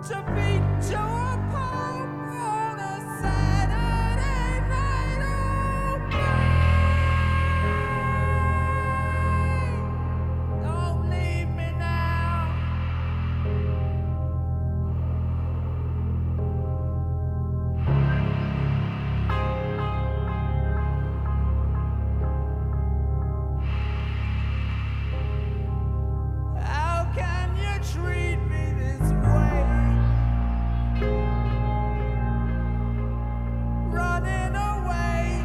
to beat to a pulp on a Saturday night. Oh, babe, don't leave me now. How can you treat me this way? Running away.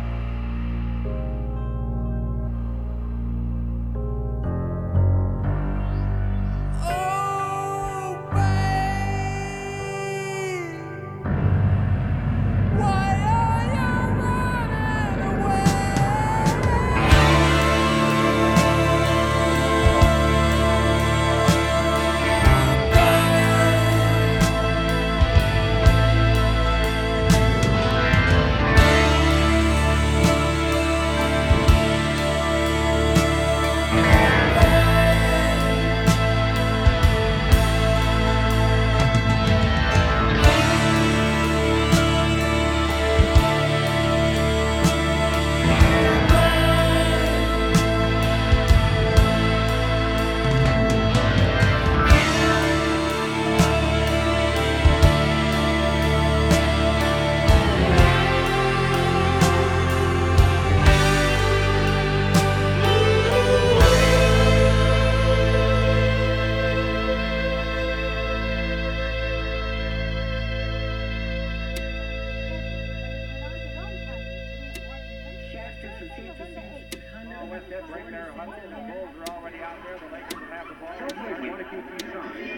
Oh, babe, why are you running away? Right there, Hudson, the Bulls are already out there. The Lakers will have the ball.